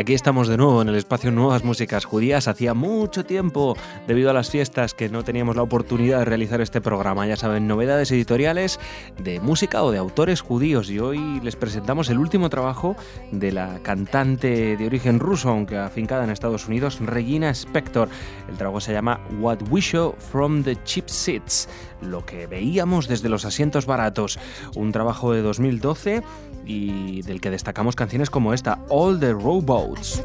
Aquí estamos de nuevo en el espacio Nuevas Músicas Judías. Hacía mucho tiempo, debido a las fiestas, que no teníamos la oportunidad de realizar este programa. Ya saben, novedades editoriales de música o de autores judíos. Y hoy les presentamos el último trabajo de la cantante de origen ruso, aunque afincada en Estados Unidos, Regina Spektor. El trabajo se llama What We Saw from the Cheap Seats, lo que veíamos desde los asientos baratos. Un trabajo de 2012 y del que destacamos canciones como esta, All the Rowboats.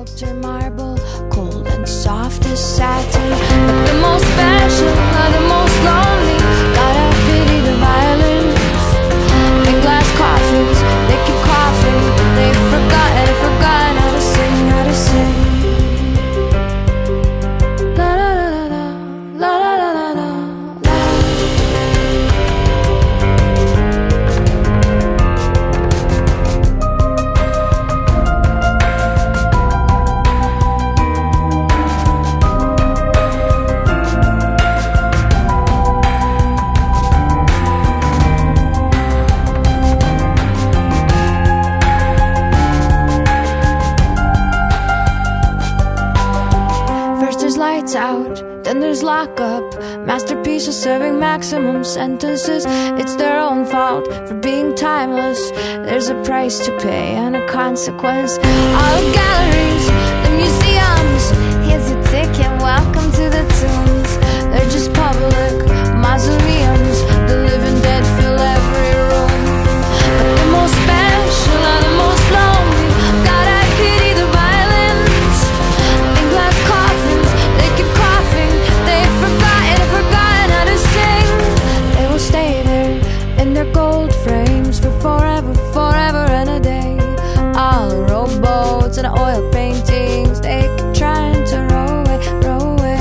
Out, then there's lockup. Masterpieces serving maximum sentences. It's their own fault for being timeless. There's a price to pay and a consequence. All galleries, the museums. Here's your ticket, welcome to the tombs. They're just public mausoleums. The living dead fill every room. But the most special are the most lonely. God, I pity the violence. In glass coffins, they keep coughing. They've forgotten how to sing. They will stay there in their gold frames for forever, forever and a day. All the rowboats and oil paintings, they keep trying to row away, row away.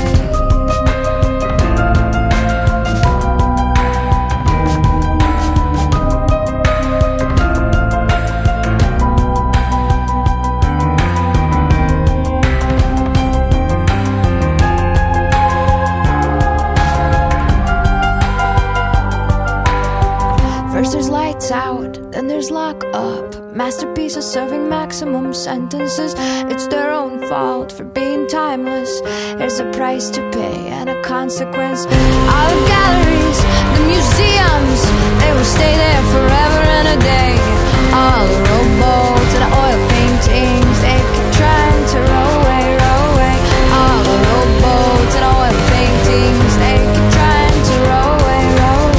First there's lights out, then there's lock up. Masterpieces serving maximum sentences. It's their own fault for being timeless. There's a price to pay and a consequence. All the galleries, the museums, they will stay there forever and a day. All the rowboats and the oil paintings, they keep trying to row away, row away. All the rowboats and oil paintings, they keep trying to row away, row away.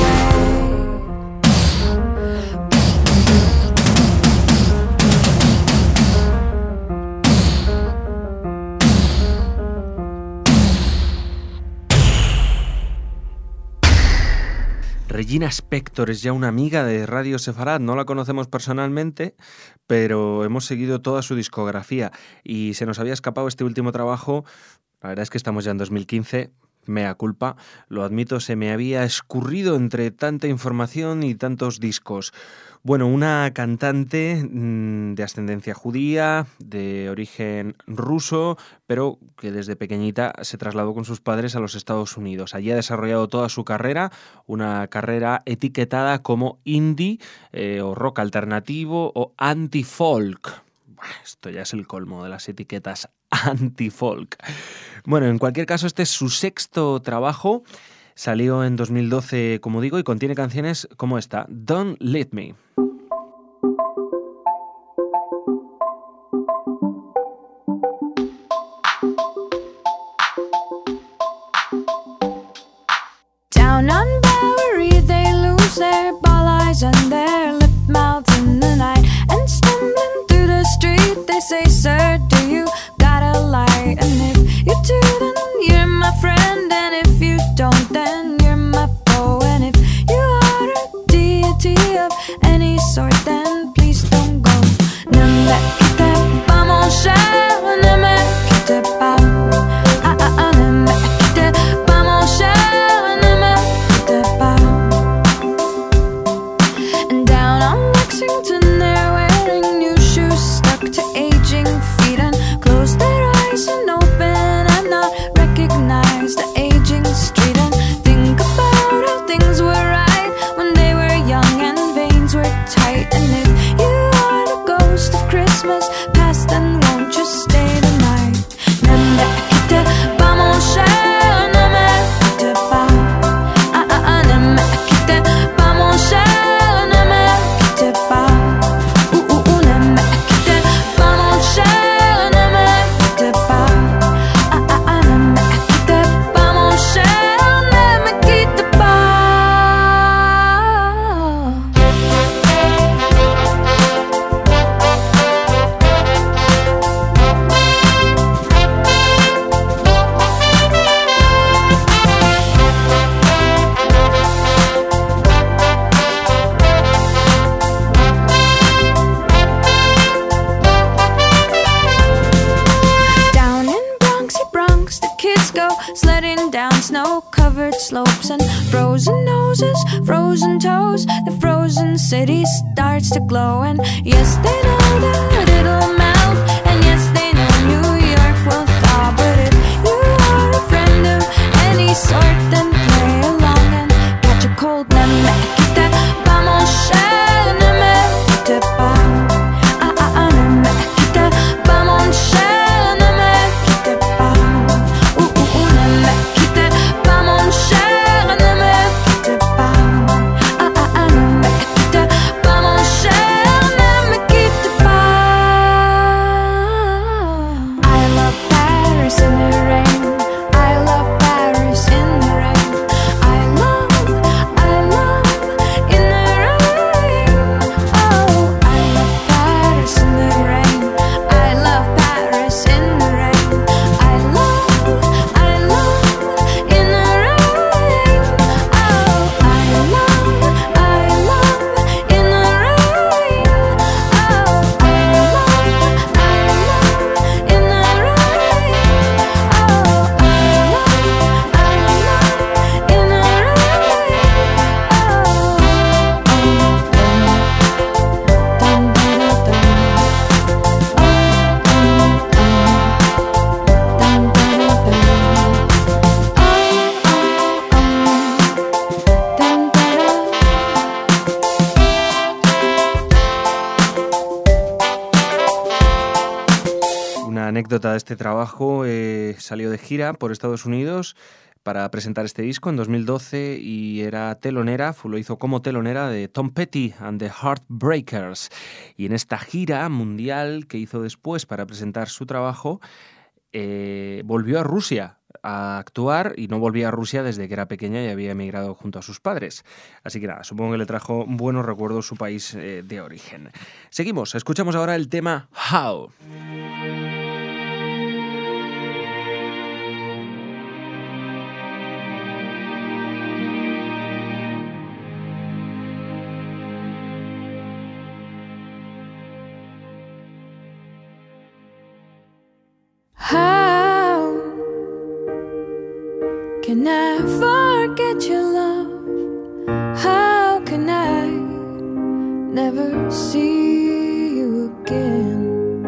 Regina Spektor es ya una amiga de Radio Sefarad, no la conocemos personalmente, pero hemos seguido toda su discografía y se nos había escapado este último trabajo. La verdad es que estamos ya en 2015, mea culpa, lo admito, se me había escurrido entre tanta información y tantos discos. Bueno, una cantante de ascendencia judía, de origen ruso, pero que desde pequeñita se trasladó con sus padres a los Estados Unidos. Allí ha desarrollado toda su carrera, una carrera etiquetada como indie o rock alternativo o anti-folk. Esto ya es el colmo de las etiquetas anti-folk. Bueno, en cualquier caso, este es su sexto trabajo. Salió en 2012, como digo, y contiene canciones como esta, Don't Leave Me. Down on Bowery, they lose their ball eyes and their lip mouths in the night. And stumbling through the street, they say, sir, do you got a light? And if you do, then you're my friend. And if you don't, then you're my foe. And if you are a deity of any sort, then please don't go. Ne me quitte pas mon cher, ne me quitte pas. Ne me quitte pas mon cher, ne me quitte pas. And down on Lexington, they're wearing new shoes stuck to aging slopes and frozen noses, frozen toes. The frozen city starts to glow, and yes, they know that it'll melt, and yes, they know New York will thaw. But if you are a friend of any sort, then play along and catch a cold. Ne me quitte pas mon cher, ne me quitte pas. Ne me quitte pas mon cher, ne me quitte pas. Ne me quitte pas mon cher, ne me quitte pas. Ne me quitte pas mon cher, ne me quitte pas. I love Paris in the rain, I love Paris in the rain, I love in the rain. Oh, I love Paris in the rain, I love Paris in the rain, I love in the rain. Oh, I love in the rain. Oh, I love in the rain. Oh, I love in the Una anécdota de este trabajo, salió de gira por Estados Unidos para presentar este disco en 2012 y era telonera, lo hizo como telonera de Tom Petty and the Heartbreakers. Y en esta gira mundial que hizo después para presentar su trabajo, volvió a Rusia a actuar, y no volvía a Rusia desde que era pequeña y había emigrado junto a sus padres. Así que nada, supongo que le trajo buenos recuerdos su país de origen. Seguimos, escuchamos ahora el tema How. How can I forget your love? How can I never see you again?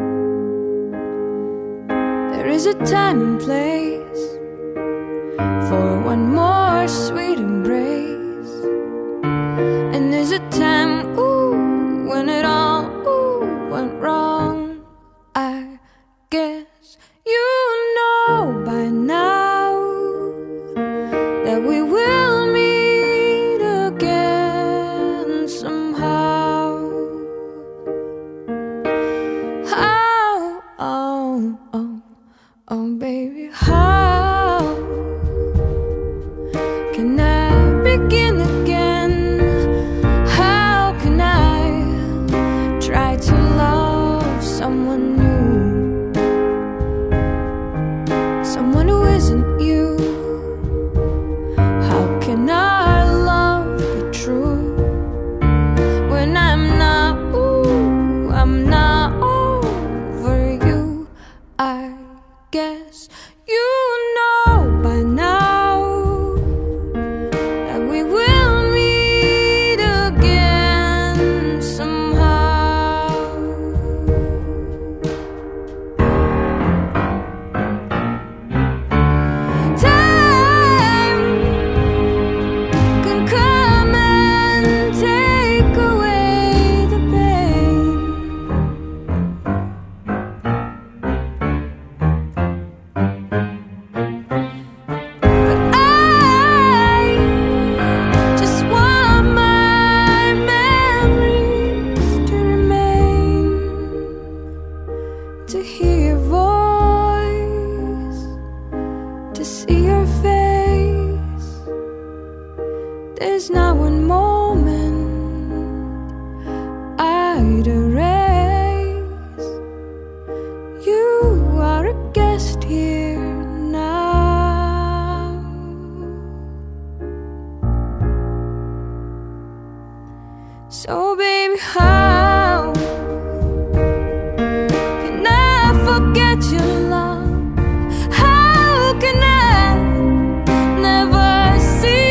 There is a time and place for one more sweet embrace, and there's a time, ooh, when it all, ooh, went wrong. I guess you know by now that we will meet again somehow. How, oh, oh, oh baby, how can I begin again? How can I try to love someone new, someone who isn't you? How can our love be true when I'm not, ooh, I'm not over you? I guess you know by now that we will meet again somehow. Time can come and take away the pain, but I just want my memories to remain, to hear your voice, to see your face. There's not one moment I'd erase. You are a guest here now. So baby, how can I forget your love? How can I never see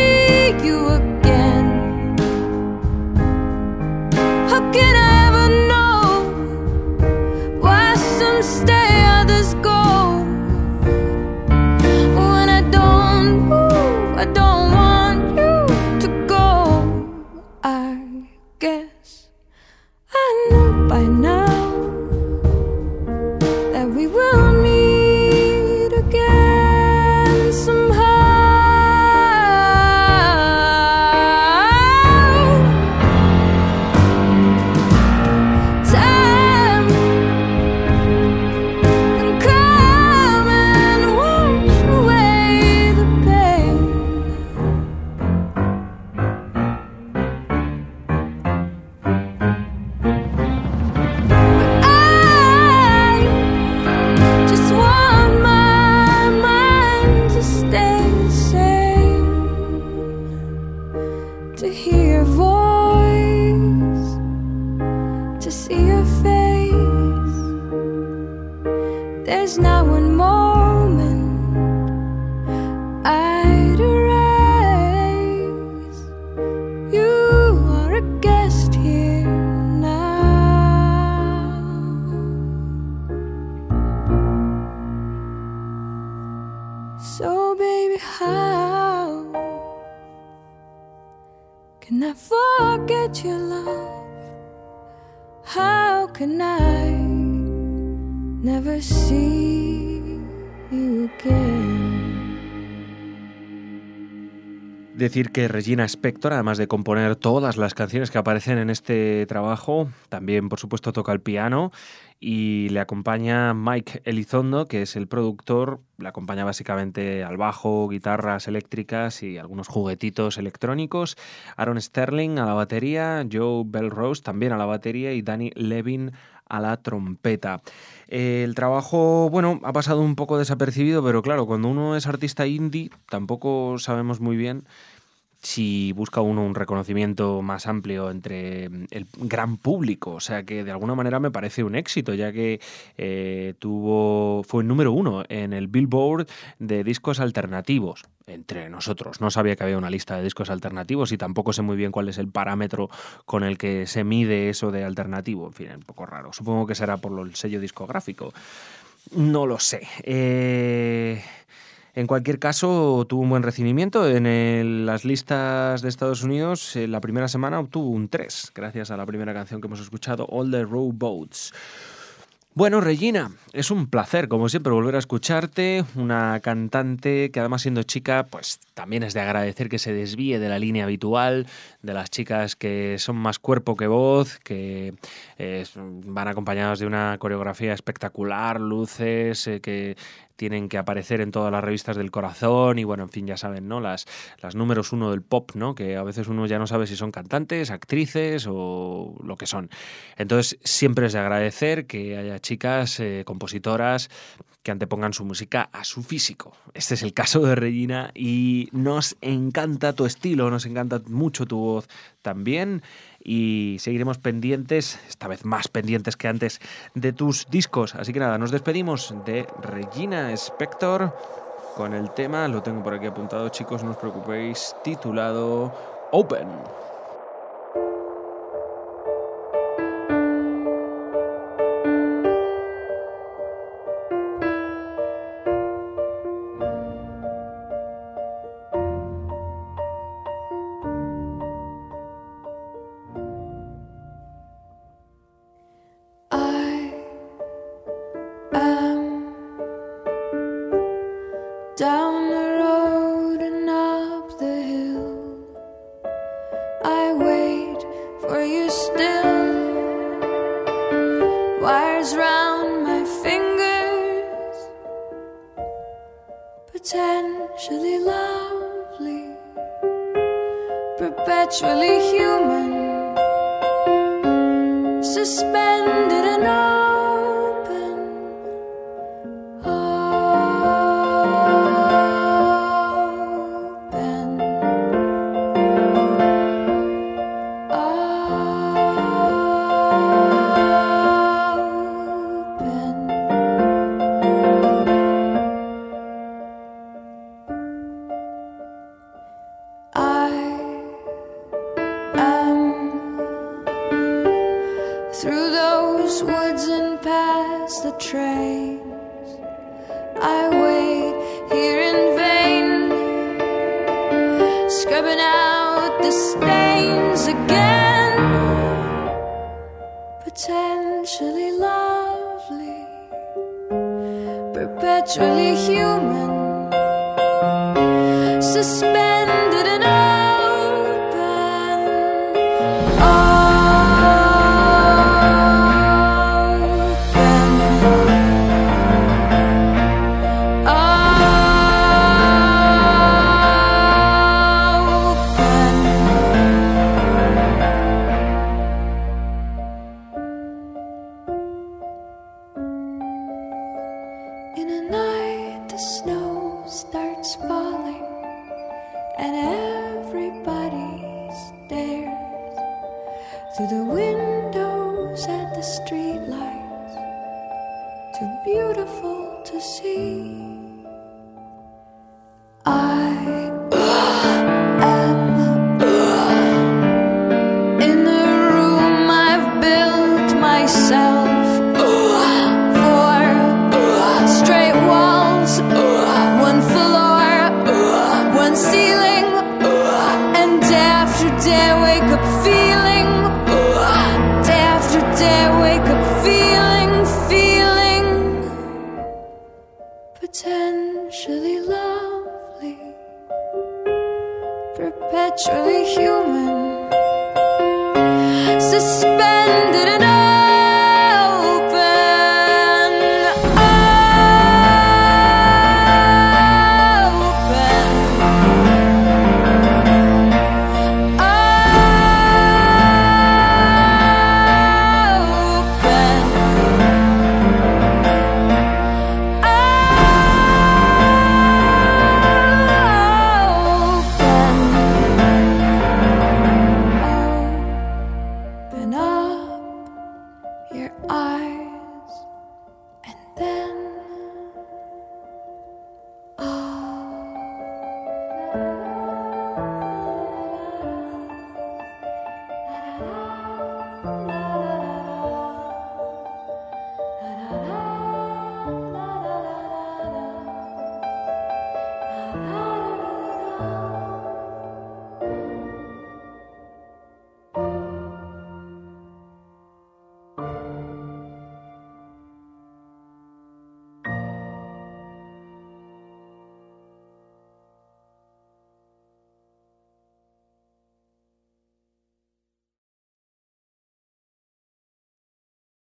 to hear your voice, to see your face. There's not one moment I'd erase. You are a guest here now. So baby, how can I forget your love? How can I never see you again? Decir que Regina Spektor, además de componer todas las canciones que aparecen en este trabajo, también por supuesto toca el piano y le acompaña Mike Elizondo, que es el productor. Le acompaña básicamente al bajo, guitarras eléctricas y algunos juguetitos electrónicos. Aaron Sterling a la batería, Joe Belrose también a la batería y Danny Levin a la trompeta. El trabajo, bueno, ha pasado un poco desapercibido, pero claro, cuando uno es artista indie tampoco sabemos muy bien si busca uno un reconocimiento más amplio entre el gran público. O sea que de alguna manera me parece un éxito, ya que fue el número 1 en el Billboard de discos alternativos. Entre nosotros, no sabía que había una lista de discos alternativos y tampoco sé muy bien cuál es el parámetro con el que se mide eso de alternativo. En fin, es un poco raro. Supongo que será por el sello discográfico. No lo sé. En cualquier caso, tuvo un buen recibimiento. En las listas de Estados Unidos, la primera semana obtuvo un 3, gracias a la primera canción que hemos escuchado, All the Rowboats. Bueno, Regina, es un placer, como siempre, volver a escucharte. Una cantante que, además, siendo chica, pues también es de agradecer que se desvíe de la línea habitual, de las chicas que son más cuerpo que voz, que van acompañadas de una coreografía espectacular, luces, que tienen que aparecer en todas las revistas del corazón y, bueno, en fin, ya saben, ¿no? Las números 1 del pop, ¿no? Que a veces uno ya no sabe si son cantantes, actrices o lo que son. Entonces, siempre es de agradecer que haya chicas compositoras que antepongan su música a su físico. Este es el caso de Regina y nos encanta tu estilo, nos encanta mucho tu voz también. Y seguiremos pendientes, esta vez más pendientes que antes, de tus discos. Así que nada, nos despedimos de Regina Spektor con el tema, lo tengo por aquí apuntado, chicos, no os preocupéis, titulado Open. Down the road and up the hill, I wait for you still. Wires round my fingers, potentially lovely, perpetually human, suspended and open. Through those woods and past the trains, I wait here in vain, scrubbing out the stains again. Potentially lovely, perpetually human, suspended and open. In a night the snow to the windows at the streetlights, too beautiful to see. I am in the room I've built myself. Straight walls, one floor, one ceiling, and day after day I wake up feeling, day after day I wake up feeling potentially lovely, perpetually human, suspended in